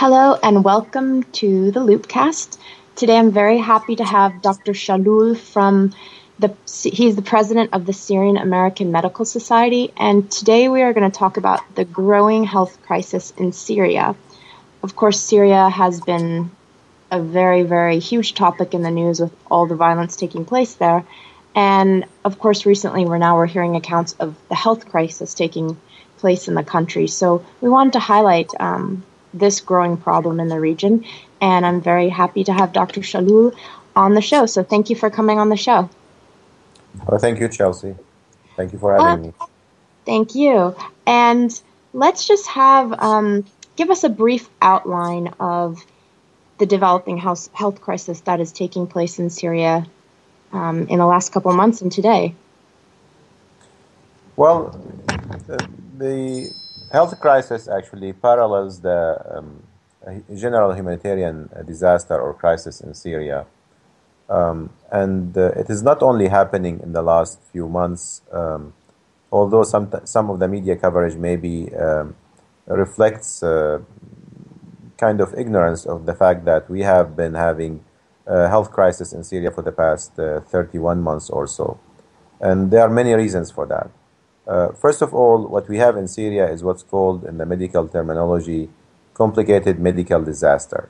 Hello and welcome to the Loopcast. Today I'm very happy to have Dr. Shalul he's the president of the Syrian American Medical Society, and today we are going to talk about the growing health crisis in Syria. Of course, Syria has been a very, very huge topic in the news with all the violence taking place there. And of course, recently we're hearing accounts of the health crisis taking place in the country. So we wanted to highlight this growing problem in the region. And I'm very happy to have Dr. Shalul on the show. So thank you for coming on the show. Well, thank you, Chelsea. Thank you for having me. Thank you. And let's just give us a brief outline of the developing health crisis that is taking place in Syria in the last couple of months and today. Well, the health crisis actually parallels the general humanitarian disaster or crisis in Syria. And it is not only happening in the last few months, although some of the media coverage maybe reflects kind of ignorance of the fact that we have been having a health crisis in Syria for the past 31 months or so. And there are many reasons for that. First of all, what we have in Syria is what's called, in the medical terminology, complicated medical disaster.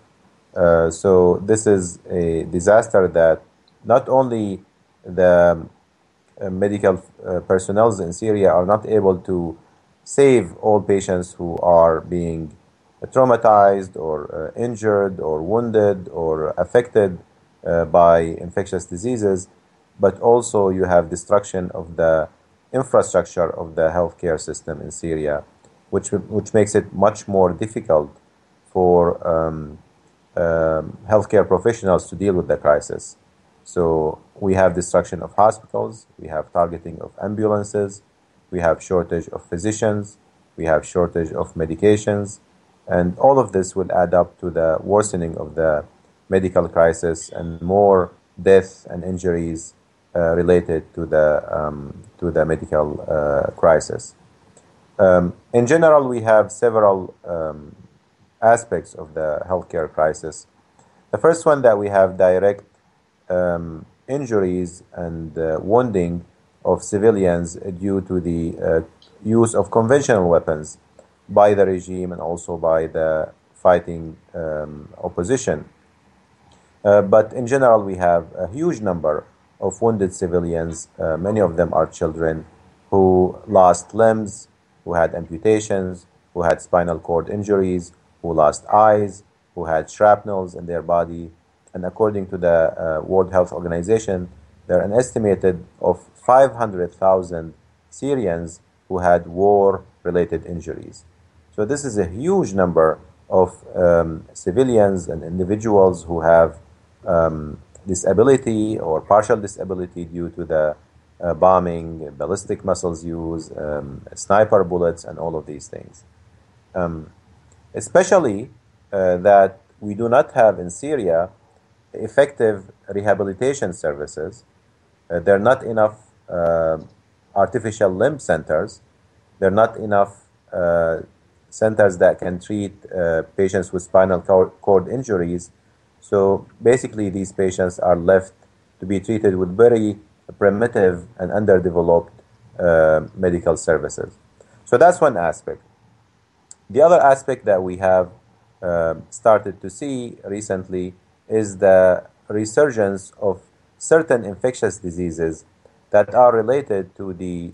So this is a disaster that not only the medical personnel in Syria are not able to save all patients who are being traumatized or injured or wounded or affected by infectious diseases, but also you have destruction of the infrastructure of the healthcare system in Syria, which makes it much more difficult for healthcare professionals to deal with the crisis. So we have destruction of hospitals, we have targeting of ambulances, we have shortage of physicians, we have shortage of medications, and all of this will add up to the worsening of the medical crisis and more death and injuries related to the medical crisis. In general, we have several aspects of the healthcare crisis. The first one, that we have direct injuries and wounding of civilians due to the use of conventional weapons by the regime and also by the fighting opposition. But in general, we have a huge number of wounded civilians. Many of them are children who lost limbs, who had amputations, who had spinal cord injuries, who lost eyes, who had shrapnels in their body. And according to the World Health Organization, there are an estimated of 500,000 Syrians who had war-related injuries. So this is a huge number of civilians and individuals who have disability or partial disability due to the bombing, ballistic missiles use, sniper bullets, and all of these things. Especially that we do not have in Syria effective rehabilitation services. There are not enough artificial limb centers. There are not enough centers that can treat patients with spinal cord injuries. So basically, these patients are left to be treated with very primitive and underdeveloped medical services. So that's one aspect. The other aspect that we have started to see recently is the resurgence of certain infectious diseases that are related to the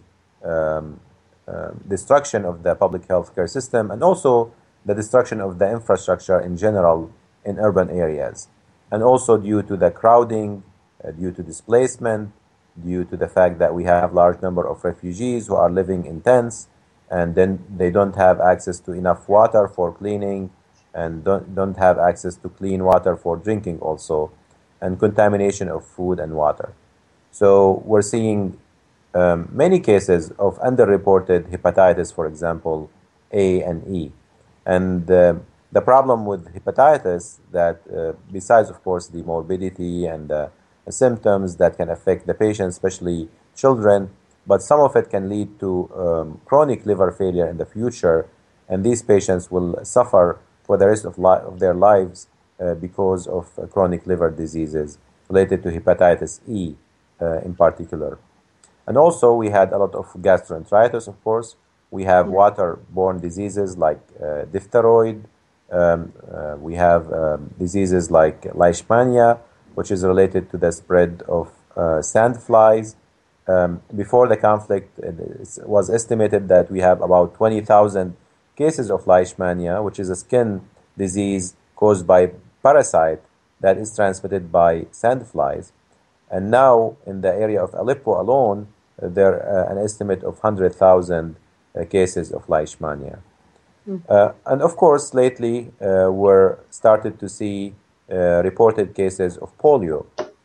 destruction of the public health care system and also the destruction of the infrastructure in general in urban areas, and also due to the crowding, due to displacement, due to the fact that we have large number of refugees who are living in tents, and then they don't have access to enough water for cleaning and don't have access to clean water for drinking also, and contamination of food and water. So we're seeing many cases of underreported hepatitis, for example, A and E. And the problem with hepatitis that besides, of course, the morbidity and the symptoms that can affect the patient, especially children, but some of it can lead to chronic liver failure in the future, and these patients will suffer for the rest of their lives because of chronic liver diseases related to hepatitis E in particular. And also we had a lot of gastroenteritis, of course. We have waterborne diseases like diphtheroid. We have diseases like leishmania, which is related to the spread of sand flies. Before the conflict, it was estimated that we have about 20,000 cases of leishmania, which is a skin disease caused by parasite that is transmitted by sand flies. And now, in the area of Aleppo alone, there are an estimate of 100,000 cases of leishmania. And of course, lately, we're started to see reported cases of polio.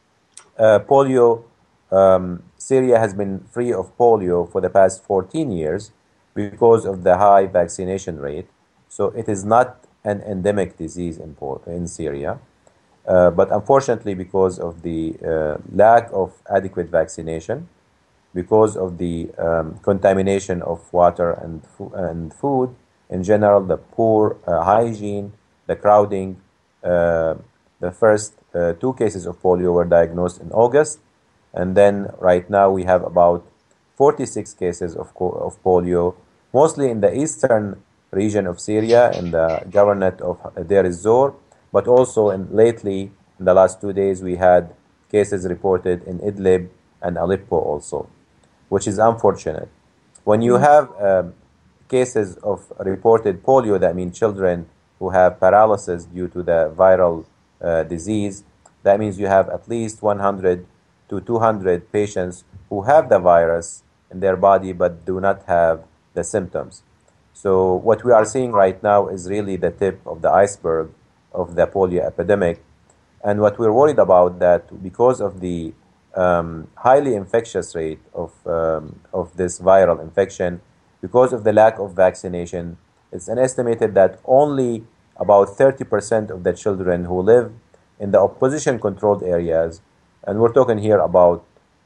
Syria has been free of polio for the past 14 years because of the high vaccination rate. So it is not an endemic disease in Syria. But unfortunately, because of the lack of adequate vaccination, because of the contamination of water and food, in general, the poor hygiene, the crowding, the first 2 cases of polio were diagnosed in August. And then right now we have about 46 cases of polio, mostly in the eastern region of Syria, in the governorate of Deir ez-Zor, but also lately, in the last 2 days, we had cases reported in Idlib and Aleppo also, which is unfortunate. When you have cases of reported polio, that means children who have paralysis due to the viral disease, that means you have at least 100 to 200 patients who have the virus in their body but do not have the symptoms. So what we are seeing right now is really the tip of the iceberg of the polio epidemic. And what we're worried about, that because of the highly infectious rate of this viral infection, because of the lack of vaccination, it's estimated that only about 30% of the children who live in the opposition-controlled areas, and we're talking here about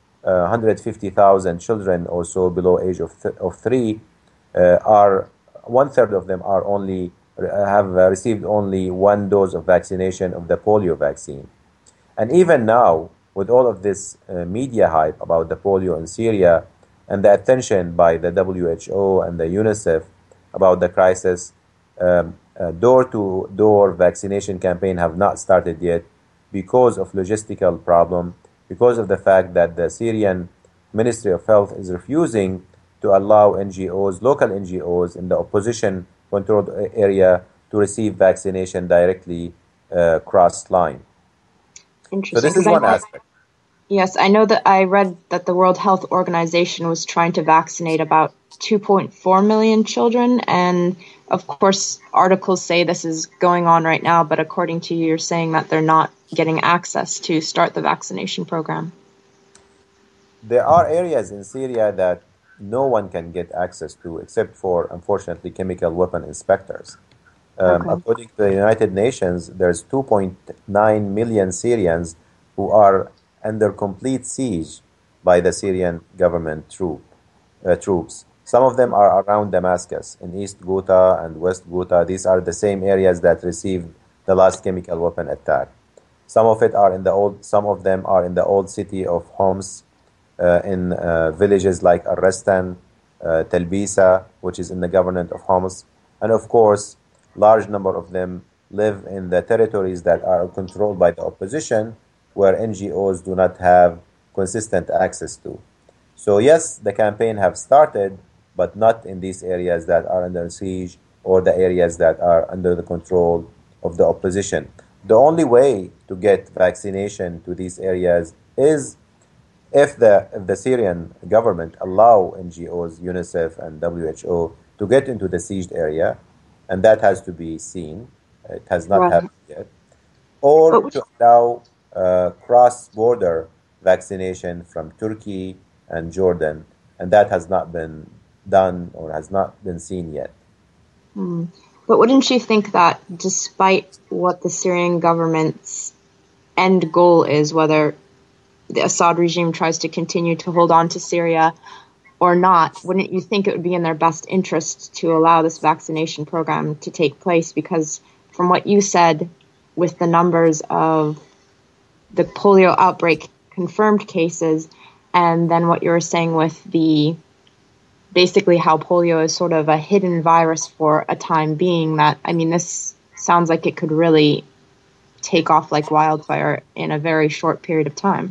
150,000 children or so below age of 3, are 1/3 of them have received only 1 dose of vaccination of the polio vaccine. And even now, with all of this media hype about the polio in Syria and the attention by the WHO and the UNICEF about the crisis, door-to-door vaccination campaign have not started yet because of logistical problem, because of the fact that the Syrian Ministry of Health is refusing to allow NGOs, local NGOs in the opposition-controlled area to receive vaccination directly cross-line. Interesting. So this is one aspect. Yes, I know that I read that the World Health Organization was trying to vaccinate about 2.4 million children. And of course, articles say this is going on right now, but according to you, you're saying that they're not getting access to start the vaccination program. There are areas in Syria that no one can get access to except for, unfortunately, chemical weapon inspectors. According to the United Nations, there's 2.9 million Syrians who are under complete siege by the Syrian government troops. Some of them are around Damascus, in East Ghouta and West Ghouta. These are the same areas that received the last chemical weapon attack. Some of them are in the old city of Homs, in villages like Arrestan, Telbisa, which is in the governorate of Homs, and of course, large number of them live in the territories that are controlled by the opposition, where NGOs do not have consistent access to. So yes, the campaign have started, but not in these areas that are under siege or the areas that are under the control of the opposition. The only way to get vaccination to these areas is if the Syrian government allow NGOs, UNICEF and WHO to get into the sieged area, and that has to be seen. It has not happened yet. Or to allow cross-border vaccination from Turkey and Jordan, and that has not been done or has not been seen yet. But wouldn't you think that despite what the Syrian government's end goal is, whether the Assad regime tries to continue to hold on to Syria or not, wouldn't you think it would be in their best interest to allow this vaccination program to take place? Because from what you said with the numbers of the polio outbreak confirmed cases, and then what you were saying with the basically how polio is sort of a hidden virus for a time being, that, I mean, this sounds like it could really take off like wildfire in a very short period of time.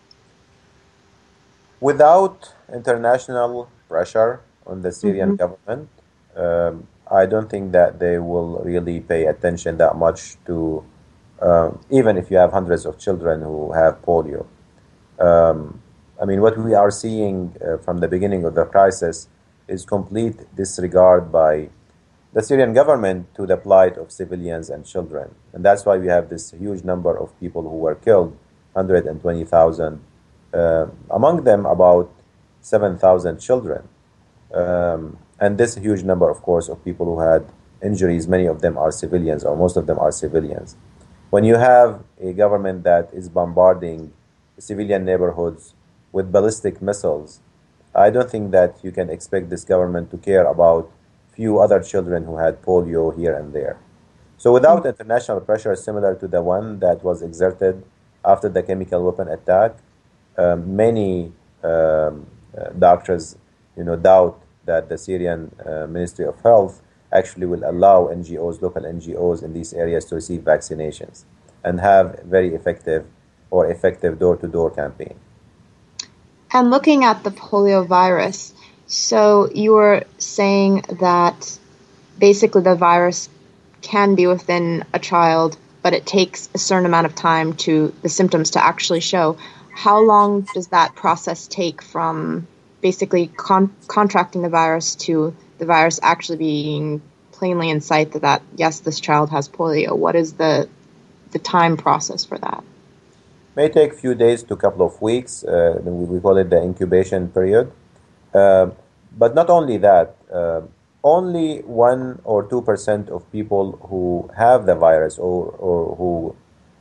Without international pressure on the Syrian government, I don't think that they will really pay attention that much to, even if you have hundreds of children who have polio. I mean, what we are seeing from the beginning of the crisis is complete disregard by the Syrian government to the plight of civilians and children. And that's why we have this huge number of people who were killed, 120,000, among them about 7,000 children. And this huge number, of course, of people who had injuries, many of them are civilians, or most of them are civilians. When you have a government that is bombarding civilian neighborhoods with ballistic missiles, I don't think that you can expect this government to care about few other children who had polio here and there. So without international pressure similar to the one that was exerted after the chemical weapon attack, many doctors, doubt that the Syrian Ministry of Health actually will allow NGOs, local NGOs in these areas to receive vaccinations and have very effective door-to-door campaign. And looking at the polio virus, so you were saying that basically the virus can be within a child, but it takes a certain amount of time to the symptoms to actually show. How long does that process take from basically contracting the virus to the virus actually being plainly in sight that yes, this child has polio? What is the time process for that? May take a few days to a couple of weeks. We call it the incubation period. But not only that, only 1 or 2% of people who have the virus or who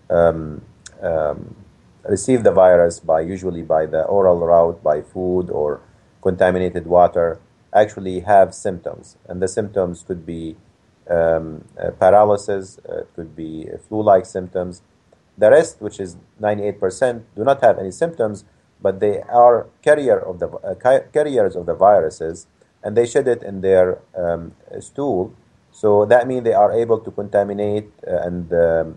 receive the virus usually by the oral route, by food or contaminated water, actually have symptoms. And the symptoms could be paralysis, it could be flu-like symptoms. The rest, which is 98%, do not have any symptoms, but they are carriers of the viruses, and they shed it in their stool. So that means they are able to contaminate and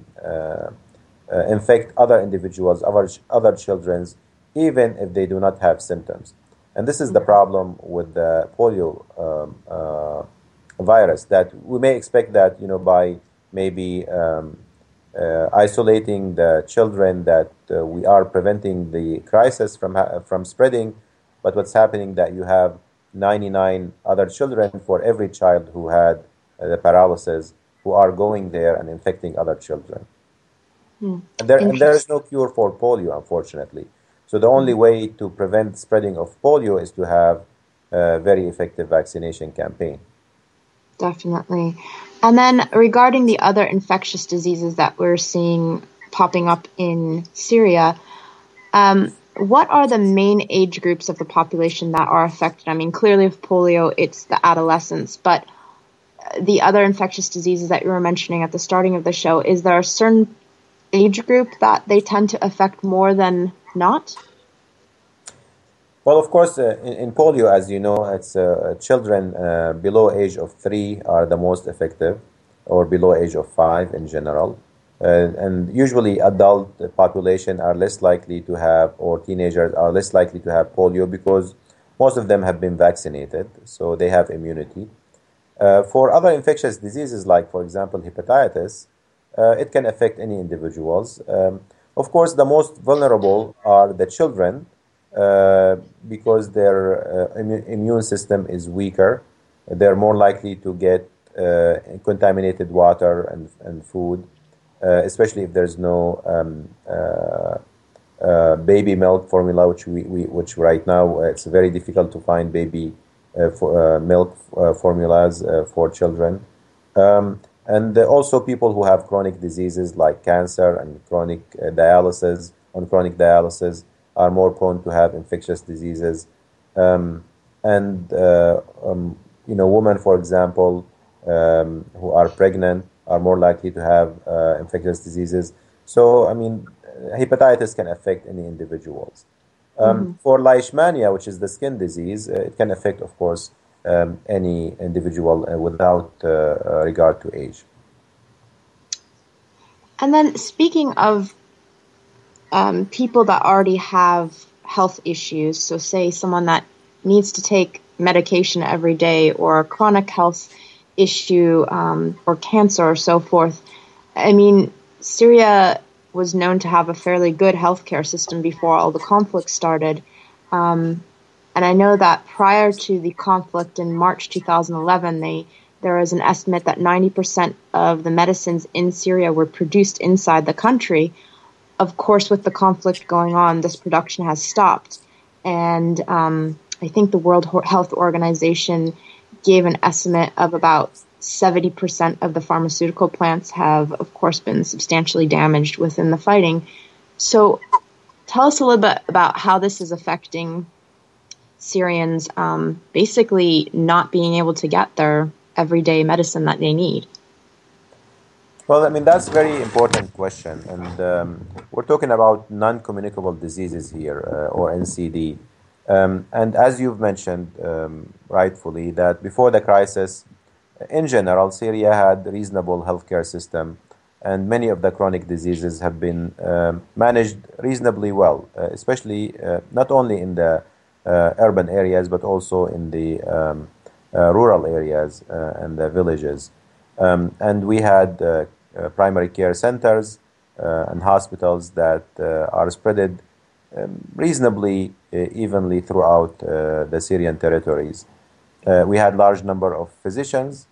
infect other individuals, other children, even if they do not have symptoms. And this is the problem with the polio virus, that we may expect that, by maybe isolating the children, that we are preventing the crisis from spreading. But what's happening that you have 99 other children for every child who had the paralysis who are going there and infecting other children. And there is no cure for polio, unfortunately. So the only way to prevent spreading of polio is to have a very effective vaccination campaign. Definitely. And then regarding the other infectious diseases that we're seeing popping up in Syria, what are the main age groups of the population that are affected? I mean, clearly with polio, it's the adolescents, but the other infectious diseases that you were mentioning at the starting of the show, is there a certain age group that they tend to affect more than not? Well, of course, in polio, as you know, it's children below age of 3 are the most effective, or below age of 5 in general. And usually adult population are less likely to have, or teenagers are less likely to have polio because most of them have been vaccinated, so they have immunity. For other infectious diseases, like, for example, hepatitis, it can affect any individuals. Of course, the most vulnerable are the children, because their immune system is weaker. They're more likely to get contaminated water and food, especially if there's no baby milk formula, which right now it's very difficult to find baby milk formulas for children. And also people who have chronic diseases like cancer and chronic dialysis are more prone to have infectious diseases. Women, for example, who are pregnant are more likely to have infectious diseases. So, I mean, hepatitis can affect any individuals. For leishmania, which is the skin disease, it can affect, of course, any individual without regard to age. And then speaking of people that already have health issues, so say someone that needs to take medication every day or a chronic health issue or cancer or so forth. I mean, Syria was known to have a fairly good healthcare system before all the conflict started. And I know that prior to the conflict in March 2011, there was an estimate that 90% of the medicines in Syria were produced inside the country. Of course, with the conflict going on, this production has stopped. And I think the World Health Organization gave an estimate of about 70% of the pharmaceutical plants have, of course, been substantially damaged within the fighting. So tell us a little bit about how this is affecting Syrians basically not being able to get their everyday medicine that they need. Well, I mean, that's a very important question. And we're talking about non-communicable diseases here, or NCD. And as you've mentioned rightfully, that before the crisis, in general, Syria had a reasonable healthcare system, and many of the chronic diseases have been managed reasonably well, especially not only in the urban areas, but also in the rural areas and the villages. And we had primary care centers and hospitals that are spread reasonably evenly throughout the Syrian territories. We had large number of physicians.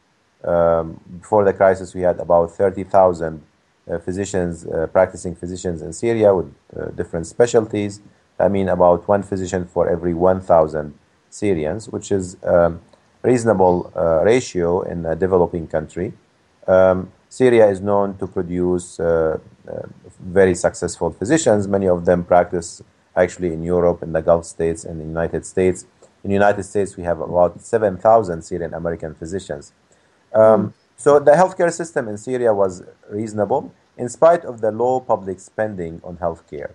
Before the crisis, we had about 30,000 physicians, practicing physicians in Syria with different specialties. I mean, about one physician for every 1,000 Syrians, which is a reasonable ratio in a developing country. Syria is known to produce very successful physicians. Many of them practice actually in Europe, in the Gulf states, and in the United States. In the United States, we have about 7,000 Syrian American physicians. So the healthcare system in Syria was reasonable in spite of the low public spending on healthcare.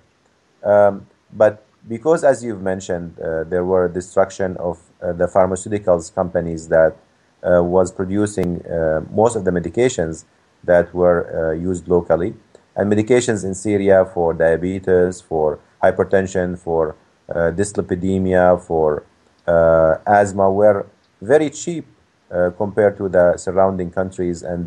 But because, as you've mentioned, there were destruction of the pharmaceuticals companies that was producing most of the medications that were used locally. And medications in Syria for diabetes, for hypertension, for dyslipidemia, for asthma were very cheap compared to the surrounding countries. And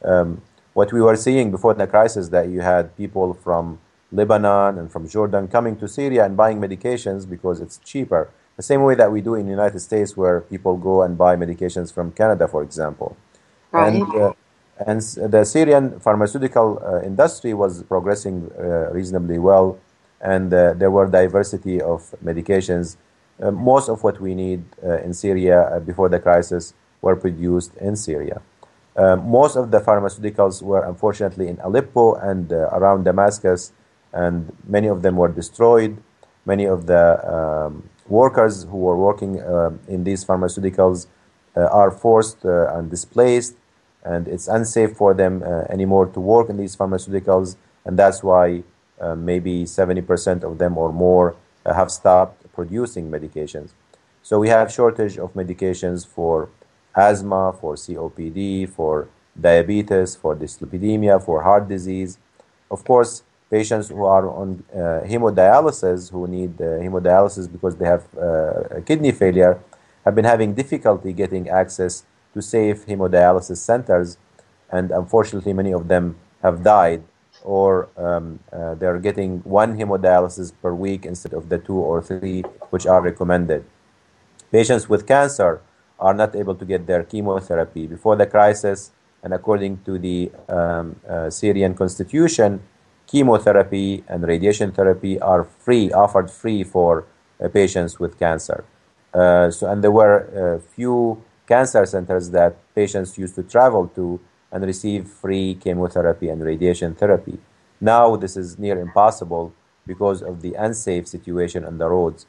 what we were seeing before the crisis, that you had people from Lebanon and from Jordan coming to Syria and buying medications because it's cheaper. The same way that we do in the United States, where people go and buy medications from Canada, for example. Right. And the Syrian pharmaceutical industry was progressing reasonably well, and there were diversity of medications. Most of what we need in Syria before the crisis were produced in Syria. Most of the pharmaceuticals were unfortunately in Aleppo and around Damascus, and many of them were destroyed. Many of the workers who were working in these pharmaceuticals are forced and displaced, and it's unsafe for them anymore to work in these pharmaceuticals, and that's why maybe 70% of them or more have stopped producing medications. So we have shortage of medications for asthma, for COPD, for diabetes, for dyslipidemia, for heart disease. Of course, patients who are on hemodialysis, who need hemodialysis because they have kidney failure, have been having difficulty getting access to safe hemodialysis centers, and unfortunately many of them have died, or they're getting one hemodialysis per week instead of the 2 or 3 which are recommended. Patients with cancer are not able to get their chemotherapy. Before the crisis, and according to the Syrian constitution, chemotherapy and radiation therapy are free, offered free for patients with cancer. And there were few cancer centers that patients used to travel to and receive free chemotherapy and radiation therapy. Now this is near impossible because of the unsafe situation on the roads.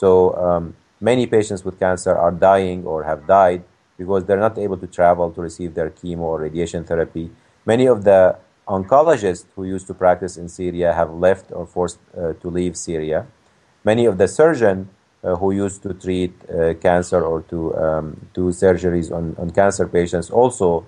So many patients with cancer are dying or have died because they're not able to travel to receive their chemo or radiation therapy. Many of the oncologists who used to practice in Syria have left or forced to leave Syria. Many of the surgeons who used to treat cancer or to do surgeries on cancer patients also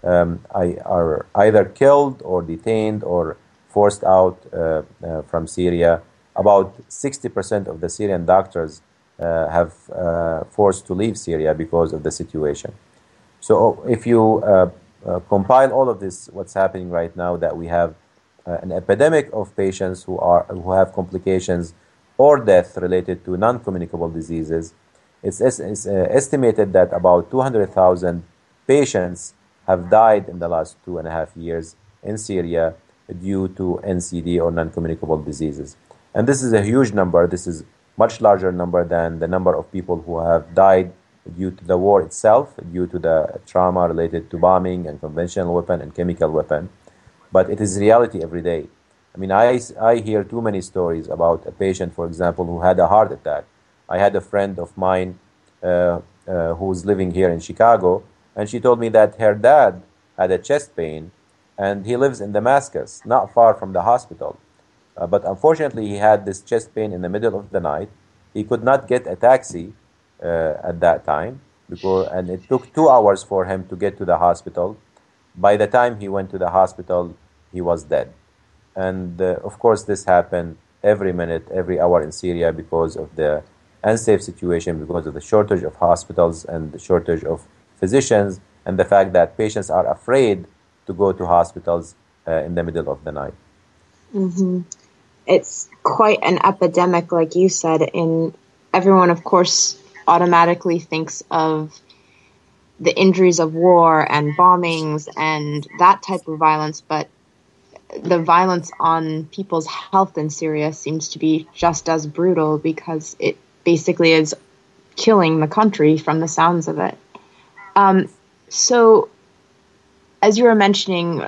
are either killed or detained or forced out from Syria. About 60% of the Syrian doctors have forced to leave Syria because of the situation. So if you compile all of this, what's happening right now, that we have an epidemic of patients who have complications or death related to non-communicable diseases. It's estimated that about 200,000 patients have died in the last 2.5 years in Syria due to NCD or non-communicable diseases. And this is a huge number. This is much larger number than the number of people who have died due to the war itself, due to the trauma related to bombing and conventional weapon and chemical weapon. But it is reality every day. I mean, I hear too many stories about a patient, for example, who had a heart attack. I had a friend of mine who's living here in Chicago, and she told me that her dad had a chest pain, and he lives in Damascus, not far from the hospital. But unfortunately, he had this chest pain in the middle of the night. He could not get a taxi at that time, and it took 2 hours for him to get to the hospital. By the time he went to the hospital, he was dead. And of course, this happened every minute, every hour in Syria because of the unsafe situation, because of the shortage of hospitals and the shortage of physicians, and the fact that patients are afraid to go to hospitals in the middle of the night. Mm-hmm. It's quite an epidemic, like you said, and everyone, of course, automatically thinks of the injuries of war and bombings and that type of violence, but the violence on people's health in Syria seems to be just as brutal because it basically is killing the country from the sounds of it. So, as you were mentioning,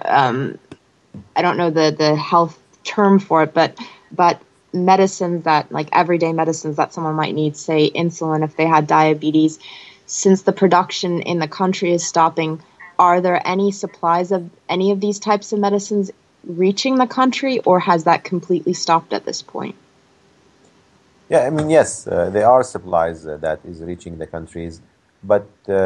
I don't know the health term for it, but medicines that, like everyday medicines that someone might need, say insulin if they had diabetes, since the production in the country is stopping, are there any supplies of any of these types of medicines reaching the country, or has that completely stopped at this point? Yeah, I mean, yes, there are supplies that is reaching the countries, but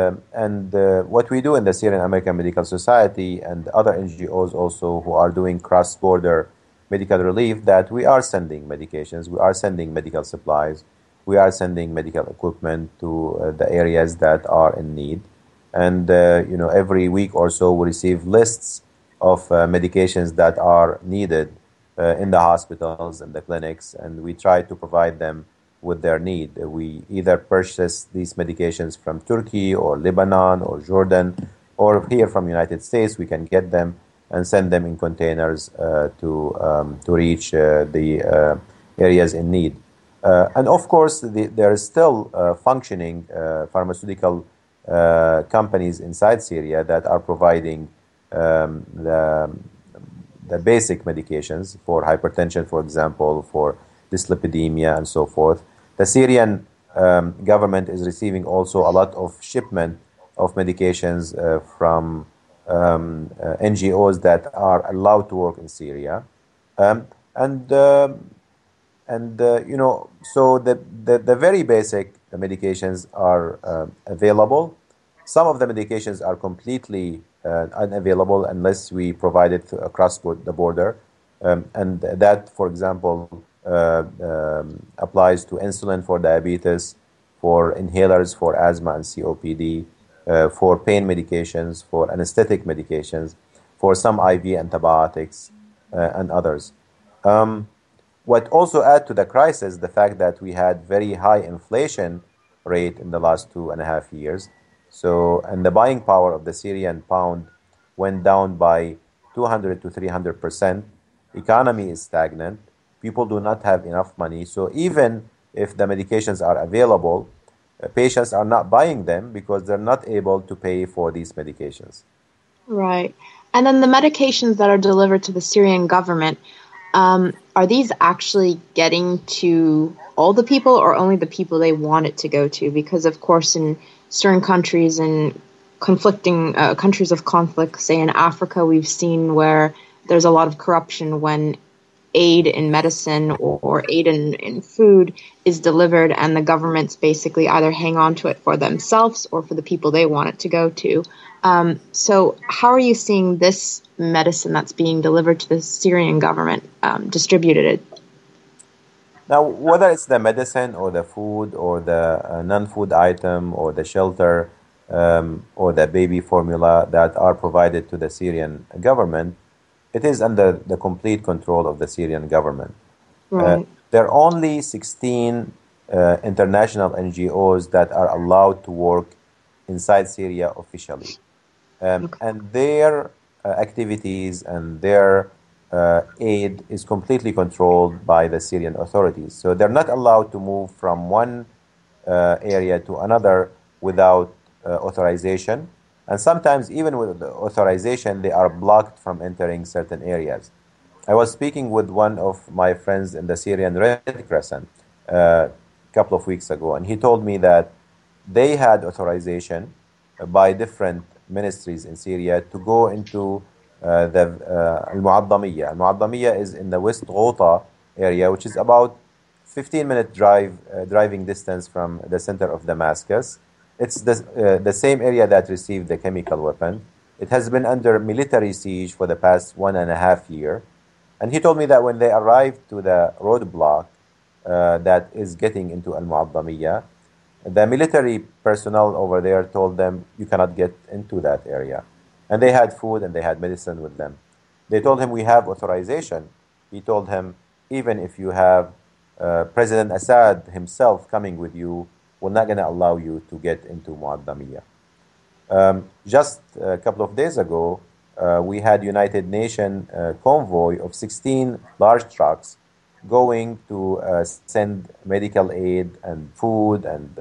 what we do in the Syrian American Medical Society and other NGOs also who are doing cross-border medical relief, that we are sending medications, we are sending medical supplies, we are sending medical equipment to the areas that are in need, and every week or so we receive lists of medications that are needed in the hospitals and the clinics, and we try to provide them with their need. We either purchase these medications from Turkey or Lebanon or Jordan, or here from United States. We can get them and send them in containers to reach the areas in need. And of course, there is still functioning pharmaceutical companies inside Syria that are providing the basic medications for hypertension, for example, for dyslipidemia and so forth. The Syrian government is receiving also a lot of shipment of medications from NGOs that are allowed to work in Syria. So the very basic medications are available. Some of the medications are completely unavailable unless we provide it across the border. And that, for example, applies to insulin for diabetes, for inhalers for asthma and COPD, for pain medications, for anesthetic medications, for some IV antibiotics, and others. What also add to the crisis, the fact that we had very high inflation rate in the last 2.5 years. So, and the buying power of the Syrian pound went down by 200 to 300%. Economy is stagnant. People do not have enough money. So even if the medications are available, patients are not buying them because they're not able to pay for these medications. Right. And then the medications that are delivered to the Syrian government, are these actually getting to all the people or only the people they want it to go to? Because, of course, in certain countries and conflicting countries of conflict, say in Africa, we've seen where there's a lot of corruption when aid in medicine or aid in food is delivered, and the governments basically either hang on to it for themselves or for the people they want it to go to. So how are you seeing this medicine that's being delivered to the Syrian government distributed? Now, whether it's the medicine or the food or the non-food item or the shelter or the baby formula that are provided to the Syrian government, it is under the complete control of the Syrian government. Right. There are only 16 international NGOs that are allowed to work inside Syria officially. And their activities and their aid is completely controlled by the Syrian authorities. So they're not allowed to move from one area to another without authorization. And sometimes, even with the authorization, they are blocked from entering certain areas. I was speaking with one of my friends in the Syrian Red Crescent a couple of weeks ago, and he told me that they had authorization by different ministries in Syria to go into the Al-Mu'addamiyya. Al-Mu'addamiyya is in the West Ghouta area, which is about 15-minute driving distance from the center of Damascus. It's the same area that received the chemical weapon. It has been under military siege for the past 1.5 years. And he told me that when they arrived to the roadblock that is getting into Al-Mu'addamiyya, the military personnel over there told them, you cannot get into that area. And they had food and they had medicine with them. They told him, we have authorization. He told him, even if you have President Assad himself coming with you, we're not going to allow you to get into Mu'addamiyya. Just a couple of days ago, we had United Nations convoy of 16 large trucks going to send medical aid and food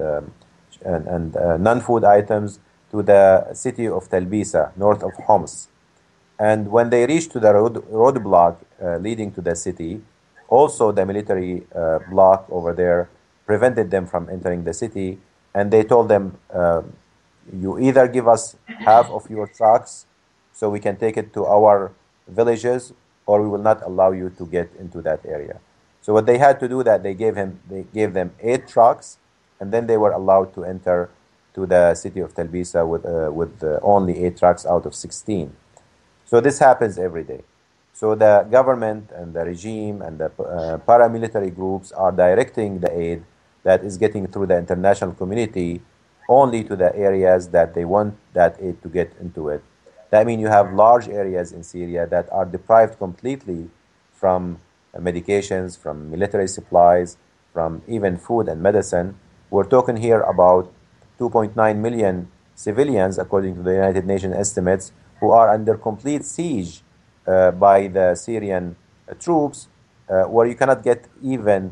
and non-food items to the city of Talbisa, north of Homs. And when they reached to the roadblock leading to the city, also the military block over there prevented them from entering the city. And they told them, you either give us half of your trucks so we can take it to our villages, or we will not allow you to get into that area. So what they had to do, that they gave them 8 trucks, and then they were allowed to enter to the city of Talbisa with only 8 trucks out of 16. So this happens every day. So the government and the regime and the paramilitary groups are directing the aid that is getting through the international community only to the areas that they want that aid to get into it. That means you have large areas in Syria that are deprived completely from medications, from military supplies, from even food and medicine. We're talking here about 2.9 million civilians, according to the United Nations estimates, who are under complete siege by the Syrian troops, where you cannot get even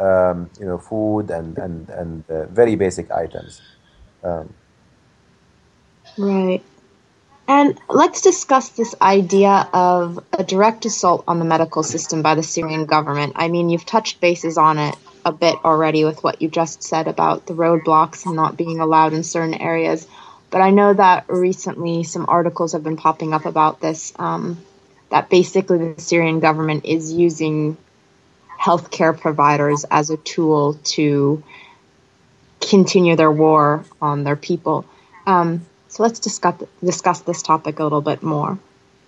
food and very basic items. Right. And let's discuss this idea of a direct assault on the medical system by the Syrian government. I mean, you've touched bases on it a bit already with what you just said about the roadblocks and not being allowed in certain areas. But I know that recently some articles have been popping up about this, that basically the Syrian government is using healthcare providers as a tool to continue their war on their people. So let's discuss this topic a little bit more.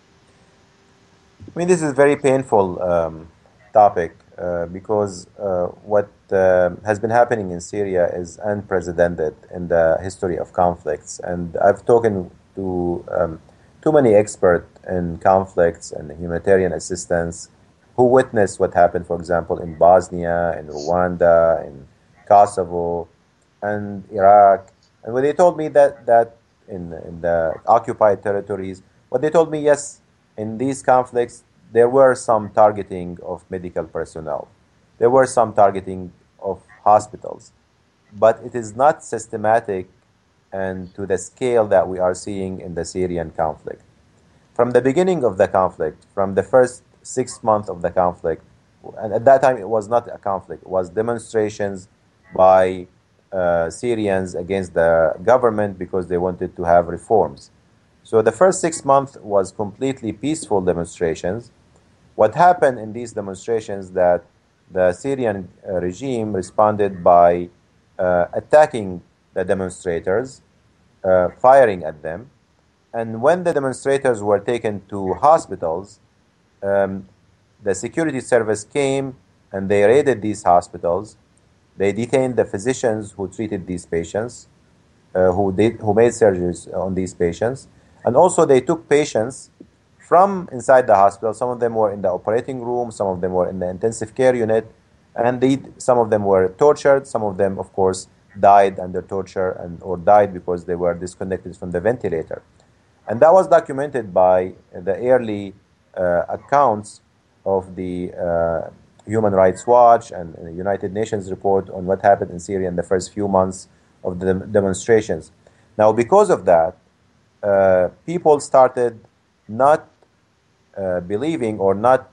I mean, this is a very painful topic because what has been happening in Syria is unprecedented in the history of conflicts. And I've spoken to too many experts in conflicts and humanitarian assistance who witnessed what happened, for example, in Bosnia, in Rwanda, in Kosovo, and Iraq. And when they told me that in the occupied territories, what they told me, yes, in these conflicts, there were some targeting of medical personnel. There were some targeting of hospitals. But it is not systematic and to the scale that we are seeing in the Syrian conflict. From the beginning of the conflict, from the first 6 months of the conflict, and at that time it was not a conflict, it was demonstrations by Syrians against the government because they wanted to have reforms. So the first 6 months was completely peaceful demonstrations. What happened in these demonstrations that the Syrian regime responded by attacking the demonstrators, firing at them. And when the demonstrators were taken to hospitals, the security service came and they raided these hospitals. They detained the physicians who treated these patients, who made surgeries on these patients, and also they took patients from inside the hospital. Some of them were in the operating room, some of them were in the intensive care unit, and some of them were tortured. Some of them, of course, died under torture or died because they were disconnected from the ventilator. And that was documented by the early accounts of the Human Rights Watch and the United Nations report on what happened in Syria in the first few months of the demonstrations. Now, because of that, people started not believing or not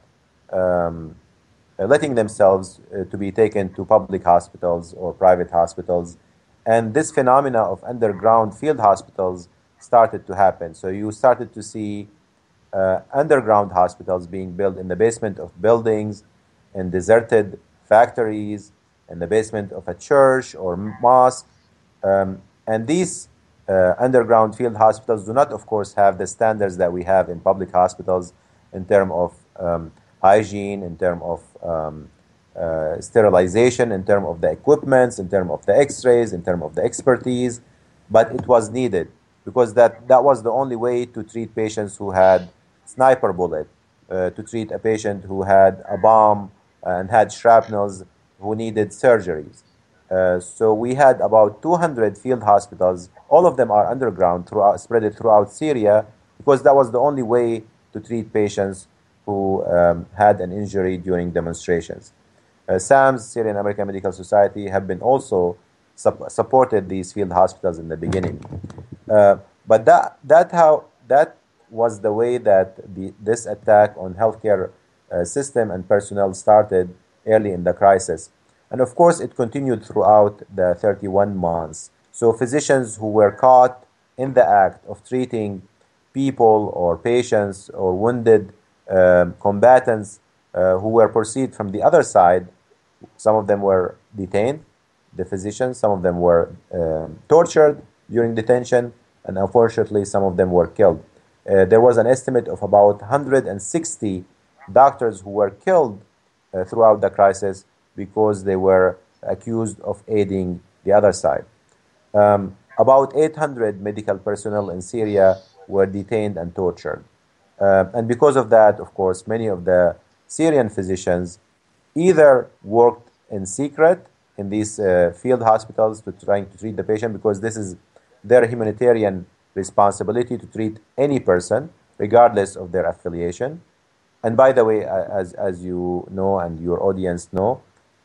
letting themselves to be taken to public hospitals or private hospitals. And this phenomena of underground field hospitals started to happen. So you started to see underground hospitals being built in the basement of buildings, in deserted factories, in the basement of a church or mosque. And these underground field hospitals do not, of course, have the standards that we have in public hospitals in terms of hygiene, in terms of sterilization, in terms of the equipments, in terms of the x-rays, in terms of the expertise. But it was needed because that was the only way to treat patients who had sniper bullet, to treat a patient who had a bomb and had shrapnels who needed surgeries. So we had about 200 field hospitals. All of them are underground, spread throughout Syria, because that was the only way to treat patients who had an injury during demonstrations. SAMS, Syrian American Medical Society, have been also supported these field hospitals in the beginning. But that was the way that this attack on healthcare system and personnel started early in the crisis. And of course, it continued throughout the 31 months. So physicians who were caught in the act of treating people or patients or wounded combatants who were perceived from the other side, some of them were detained, the physicians, some of them were tortured during detention, and unfortunately, some of them were killed. There was an estimate of about 160 doctors who were killed throughout the crisis because they were accused of aiding the other side. About 800 medical personnel in Syria were detained and tortured. And because of that, of course, many of the Syrian physicians either worked in secret in these field hospitals trying to treat the patient because this is their humanitarian responsibility to treat any person, regardless of their affiliation. And by the way, as you know and your audience know,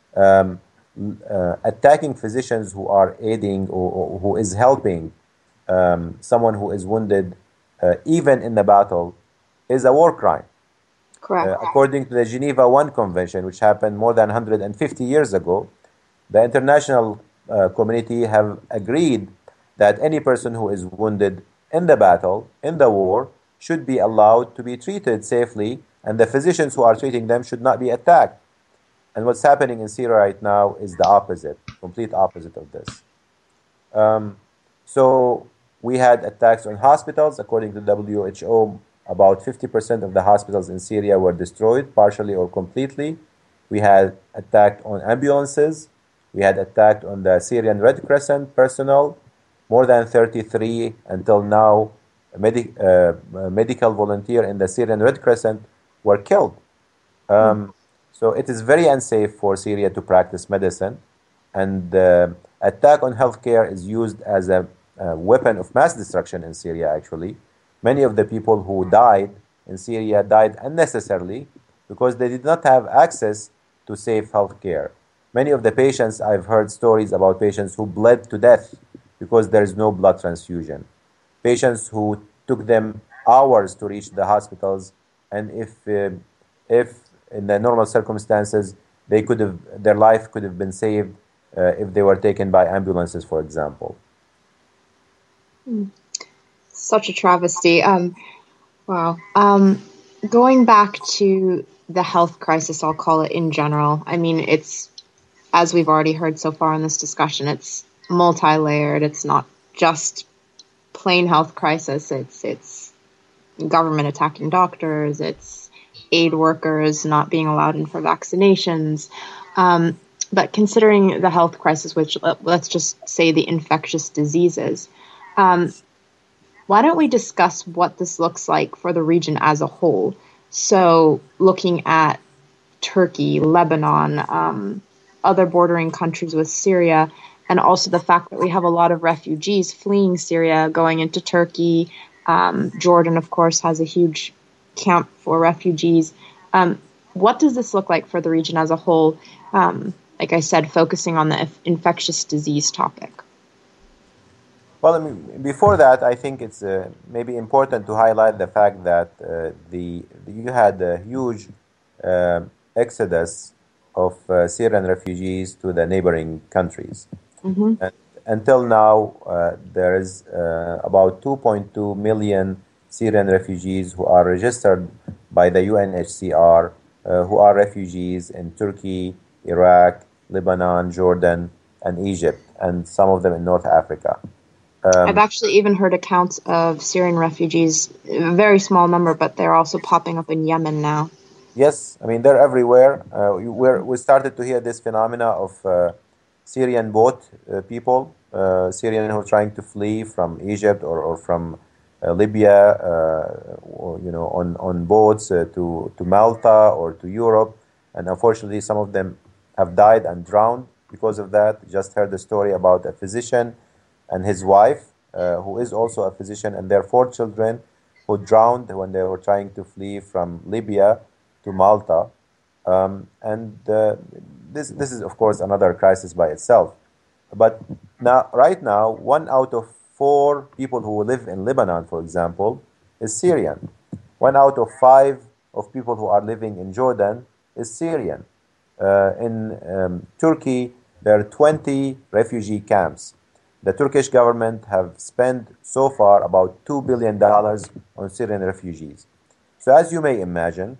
attacking physicians who are aiding or who is helping someone who is wounded, even in the battle, is a war crime. Correct. According to the Geneva I Convention, which happened more than 150 years ago, the international community have agreed that any person who is wounded in the battle, in the war, should be allowed to be treated safely, and the physicians who are treating them should not be attacked. And what's happening in Syria right now is the opposite, complete opposite of this. So we had attacks on hospitals. According to the WHO, about 50% of the hospitals in Syria were destroyed, partially or completely. We had attacked on ambulances. We had attacked on the Syrian Red Crescent personnel. More than 33 until now medical volunteers in the Syrian Red Crescent were killed. So it is very unsafe for Syria to practice medicine. And the attack on healthcare is used as a weapon of mass destruction in Syria, actually. Many of the people who died in Syria died unnecessarily because they did not have access to safe healthcare. Many of the patients, I've heard stories about patients who bled to death because there is no blood transfusion. Patients who took them hours to reach the hospitals, and if in the normal circumstances their life could have been saved if they were taken by ambulances, for example. Such a travesty. Wow. Going back to the health crisis, I'll call it in general. I mean, it's, as we've already heard so far in this discussion, it's multi-layered. It's not just plain health crisis. It's government attacking doctors. It's aid workers not being allowed in for vaccinations. But considering the health crisis, which let's just say the infectious diseases, why don't we discuss what this looks like for the region as a whole? So looking at Turkey, Lebanon, other bordering countries with Syria, and also the fact that we have a lot of refugees fleeing Syria going into Turkey. Jordan, of course, has a huge camp for refugees. What does this look like for the region as a whole? Like I said, focusing on the infectious disease topic. Well, I mean, before that, I think it's maybe important to highlight the fact that you had a huge exodus of Syrian refugees to the neighboring countries. Mm-hmm. And until now, there is about 2.2 million Syrian refugees who are registered by the UNHCR, who are refugees in Turkey, Iraq, Lebanon, Jordan, and Egypt, and some of them in North Africa. I've actually even heard accounts of Syrian refugees, a very small number, but they're also popping up in Yemen now. Yes, I mean, they're everywhere. We started to hear this phenomena of Syrian boat people, Syrian who are trying to flee from Egypt or from Libya, on boats to Malta or to Europe. And unfortunately, some of them have died and drowned because of that. Just heard the story about a physician and his wife, who is also a physician, and their 4 children who drowned when they were trying to flee from Libya to Malta. This is, of course, another crisis by itself. But right now, 1 out of 4 people who live in Lebanon, for example, is Syrian. 1 out of 5 of people who are living in Jordan is Syrian. In Turkey, there are 20 refugee camps. The Turkish government have spent so far about $2 billion on Syrian refugees. So as you may imagine,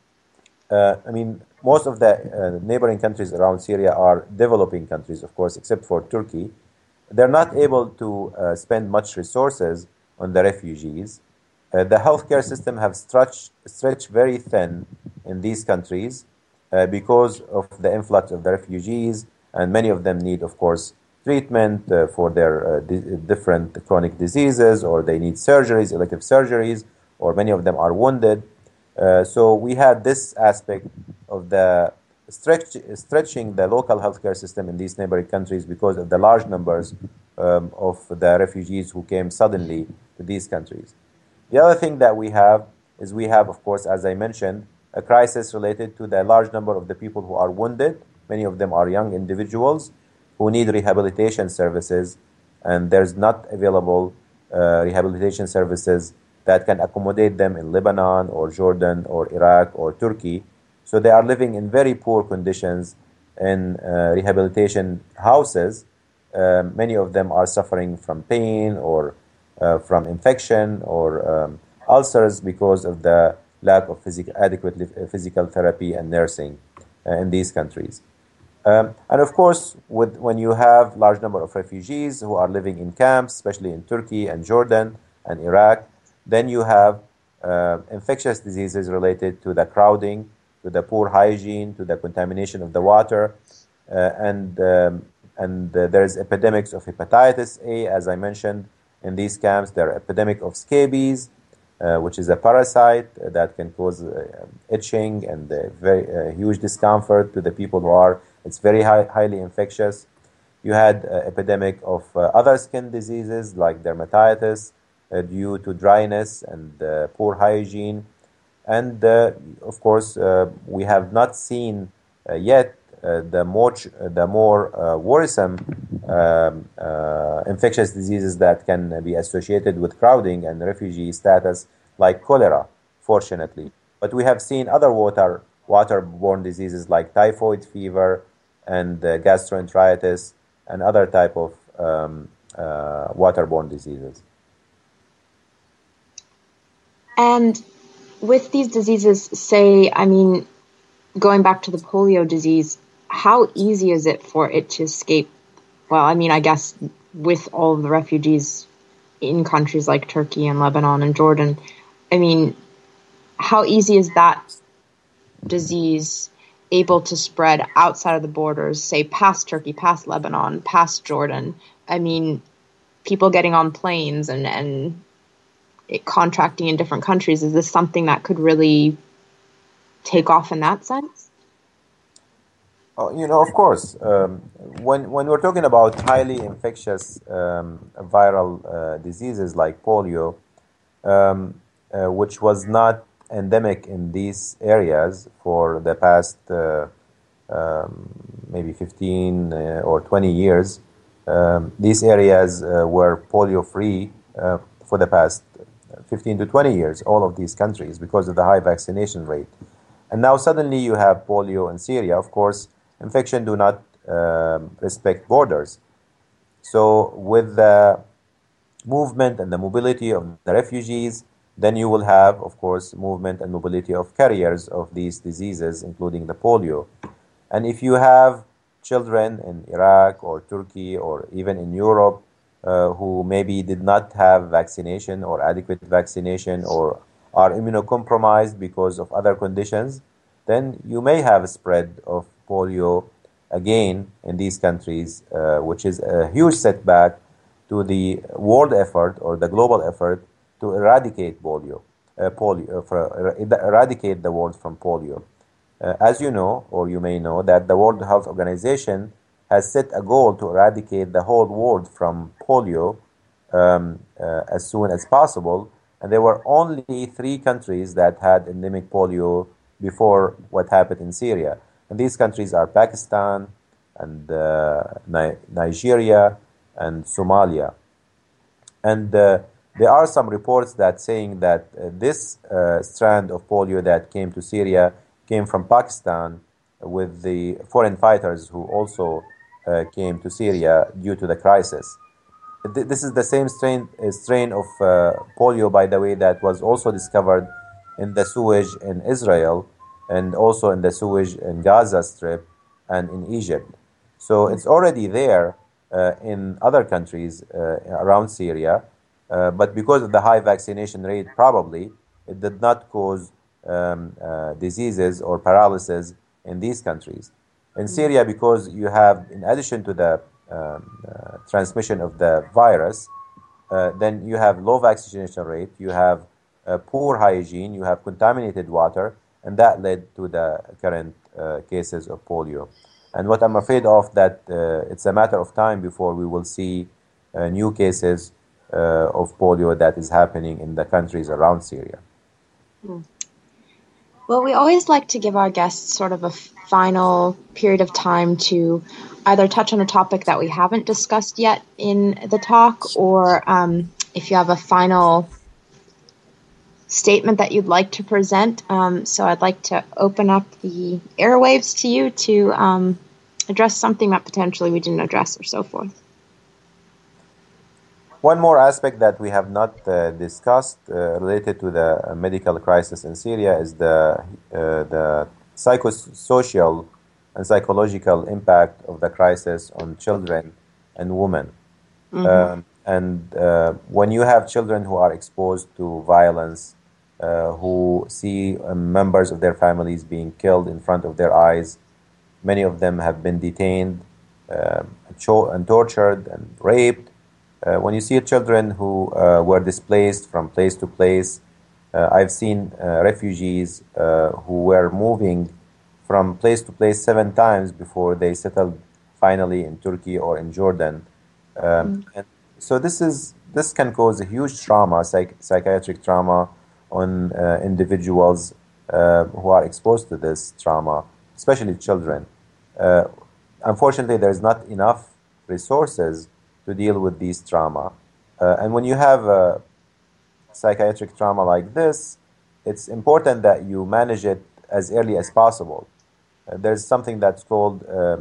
most of the neighboring countries around Syria are developing countries, of course, except for Turkey. They're not able to spend much resources on the refugees. The healthcare system have stretched very thin in these countries because of the influx of the refugees, and many of them need, of course, treatment for their different chronic diseases, or they need surgeries, elective surgeries, or many of them are wounded. So we had this aspect of the stretching the local healthcare system in these neighboring countries because of the large numbers of the refugees who came suddenly to these countries. The other thing that we have is of course, as I mentioned, a crisis related to the large number of the people who are wounded. Many of them are young individuals who need rehabilitation services, and there's not available rehabilitation services that can accommodate them in Lebanon or Jordan or Iraq or Turkey. So they are living in very poor conditions in rehabilitation houses. Many of them are suffering from pain or from infection or ulcers because of the lack of adequate physical therapy and nursing in these countries. And of course, when you have large number of refugees who are living in camps, especially in Turkey and Jordan and Iraq, then you have infectious diseases related to the crowding, to the poor hygiene, to the contamination of the water, and there is epidemics of hepatitis A, as I mentioned, in these camps. There are epidemic of scabies, which is a parasite that can cause itching and very huge discomfort to the people who are. It's very highly infectious. You had epidemic of other skin diseases like dermatitis due to dryness and poor hygiene. And of course, we have not seen yet the more worrisome infectious diseases that can be associated with crowding and refugee status, like cholera, fortunately. But we have seen other waterborne diseases like typhoid fever, and gastroenteritis and other type of waterborne diseases. And with these diseases, say, I mean, going back to the polio disease, how easy is it for it to escape? Well, I mean, I guess with all of the refugees in countries like Turkey and Lebanon and Jordan, I mean, how easy is that disease able to spread outside of the borders, say past Turkey, past Lebanon, past Jordan? I mean, people getting on planes and contracting in different countries, is this something that could really take off in that sense? Of course, when we're talking about highly infectious viral diseases like polio, which was not endemic in these areas for the past maybe 15 or 20 years, these areas were polio-free for the past 15 to 20 years, all of these countries, because of the high vaccination rate. And now suddenly you have polio in Syria. Of course, infection do not respect borders. So with the movement and the mobility of the refugees, then you will have, of course, movement and mobility of carriers of these diseases, including the polio. And if you have children in Iraq or Turkey or even in Europe who maybe did not have vaccination or adequate vaccination or are immunocompromised because of other conditions, then you may have a spread of polio again in these countries, which is a huge setback to the world effort or the global effort to eradicate eradicate the world from polio. As you know, or you may know, that the World Health Organization has set a goal to eradicate the whole world from polio as soon as possible. And there were only 3 countries that had endemic polio before what happened in Syria. And these countries are Pakistan and Nigeria and Somalia. And there are some reports that saying that this strand of polio that came to Syria came from Pakistan with the foreign fighters who also came to Syria due to the crisis. This is the same strain of polio, by the way, that was also discovered in the sewage in Israel and also in the sewage in Gaza Strip and in Egypt. So it's already there in other countries around Syria, but because of the high vaccination rate, probably it did not cause diseases or paralysis in these countries. In Syria, because you have, in addition to the transmission of the virus, then you have low vaccination rate, you have poor hygiene, you have contaminated water, and that led to the current cases of polio. And what I'm afraid of, that it's a matter of time before we will see new cases of polio that is happening in the countries around Syria. Well, we always like to give our guests sort of a final period of time to either touch on a topic that we haven't discussed yet in the talk, or if you have a final statement that you'd like to present. So I'd like to open up the airwaves to you to address something that potentially we didn't address or so forth. One more aspect that we have not discussed related to the medical crisis in Syria is the psychosocial and psychological impact of the crisis on children and women. When you have children who are exposed to violence, who see members of their families being killed in front of their eyes, many of them have been detained and tortured and raped. When you see children who were displaced from place to place, I've seen refugees who were moving from place to place 7 times before they settled finally in Turkey or in Jordan. And so this can cause a huge trauma, psychiatric trauma on individuals who are exposed to this trauma, especially children. Unfortunately, there's not enough resources to deal with these trauma. And when you have a psychiatric trauma like this, it's important that you manage it as early as possible. There's something that's called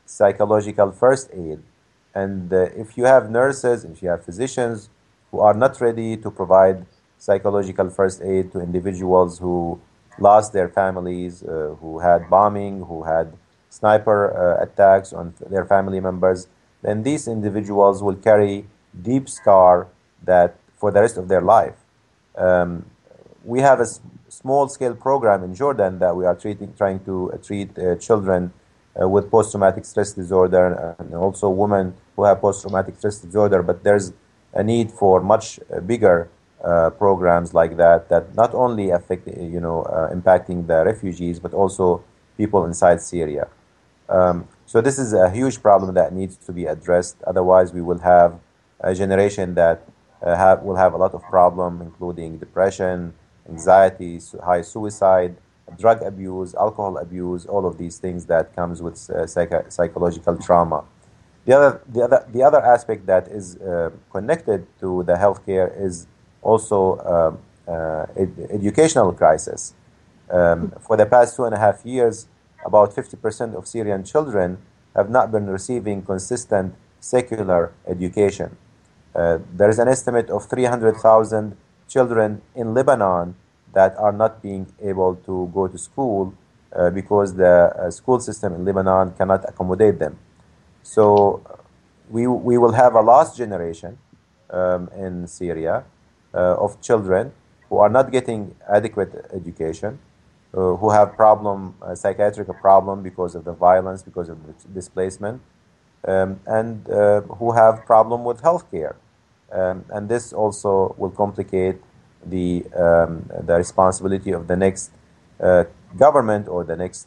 psychological first aid. And if you have nurses, if you have physicians who are not ready to provide psychological first aid to individuals who lost their families, who had bombing, who had sniper attacks on their family members, then these individuals will carry deep scar that for the rest of their life. We have a small-scale program in Jordan that we are trying to treat children with post-traumatic stress disorder and also women who have post-traumatic stress disorder. But there's a need for much bigger programs like that not only affect, impacting the refugees, but also people inside Syria. So this is a huge problem that needs to be addressed. Otherwise, we will have a generation that will have a lot of problems, including depression, anxiety, high suicide, drug abuse, alcohol abuse, all of these things that comes with psychological trauma. The other aspect that is connected to the healthcare is also educational crisis. For the past 2.5 years, about 50% of Syrian children have not been receiving consistent secular education. There is an estimate of 300,000 children in Lebanon that are not being able to go to school because the school system in Lebanon cannot accommodate them. So we will have a lost generation in Syria of children who are not getting adequate education, who have psychiatric problem because of the violence, because of the displacement, and who have problem with healthcare. And this also will complicate the responsibility of the next government or the next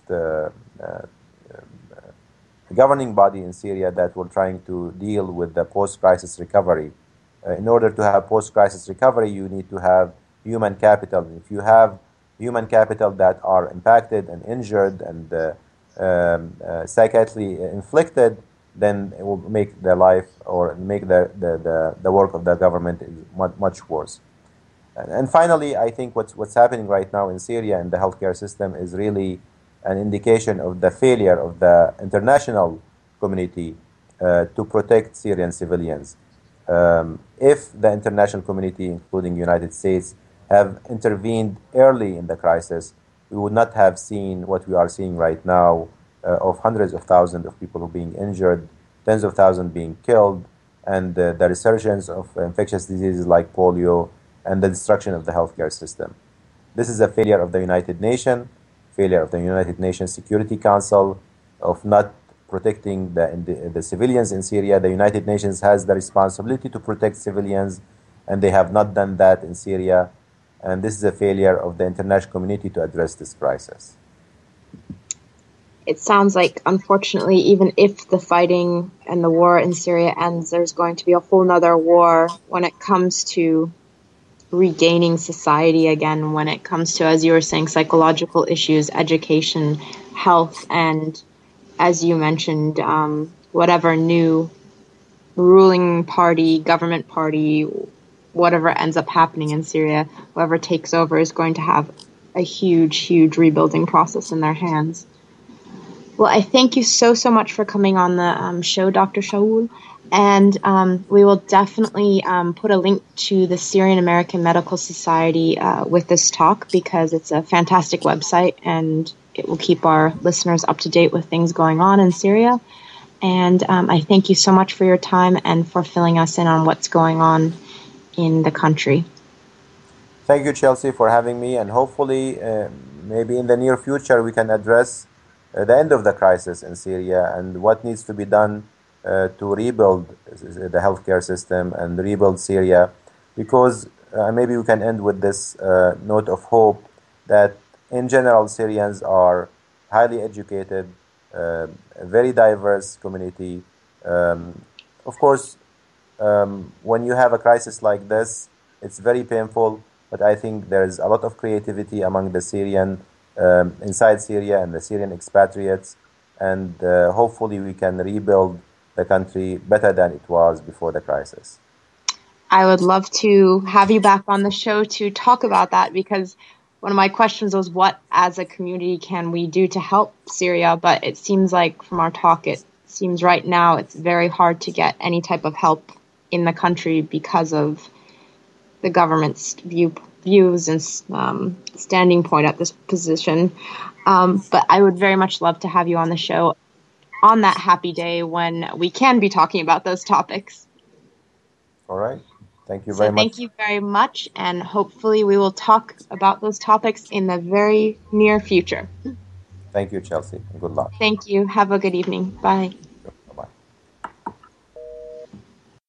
governing body in Syria that will trying to deal with the post-crisis recovery. In order to have post-crisis recovery, you need to have human capital. If you have human capital that are impacted and injured and psychiatrically inflicted, then it will make the life or make the work of the government much worse. And finally, I think what's happening right now in Syria in the healthcare system is really an indication of the failure of the international community to protect Syrian civilians. If the international community, including the United States, have intervened early in the crisis, we would not have seen what we are seeing right now of hundreds of thousands of people who are being injured, tens of thousands being killed, and the resurgence of infectious diseases like polio and the destruction of the healthcare system. This is a failure of the United Nations, failure of the United Nations Security Council of not protecting the civilians in Syria. The United Nations has the responsibility to protect civilians, and they have not done that in Syria. And this is a failure of the international community to address this crisis. It sounds like, unfortunately, even if the fighting and the war in Syria ends, there's going to be a whole nother war when it comes to regaining society again, when it comes to, as you were saying, psychological issues, education, health, and as you mentioned, whatever new ruling party, government party, whatever ends up happening in Syria, whoever takes over is going to have a huge, huge rebuilding process in their hands. Well, I thank you so much for coming on the show, Dr. Shaul. And we will definitely put a link to the Syrian American Medical Society with this talk, because it's a fantastic website and it will keep our listeners up to date with things going on in Syria. And I thank you so much for your time and for filling us in on what's going on in the country. Thank you, Chelsea, for having me. And hopefully, maybe in the near future, we can address the end of the crisis in Syria and what needs to be done to rebuild the healthcare system and rebuild Syria, because maybe we can end with this note of hope that in general Syrians are highly educated, a very diverse community. Of course, when you have a crisis like this, it's very painful, but I think there's a lot of creativity among the Syrian, inside Syria and the Syrian expatriates, and hopefully we can rebuild the country better than it was before the crisis. I would love to have you back on the show to talk about that, because one of my questions was what as a community can we do to help Syria, but it seems like from our talk it seems right now it's very hard to get any type of help in the country because of the government's views and standing point at this position. But I would very much love to have you on the show on that happy day when we can be talking about those topics. All right. Thank you very much. Thank you very much, and hopefully we will talk about those topics in the very near future. Thank you, Chelsea, and good luck. Thank you. Have a good evening. Bye.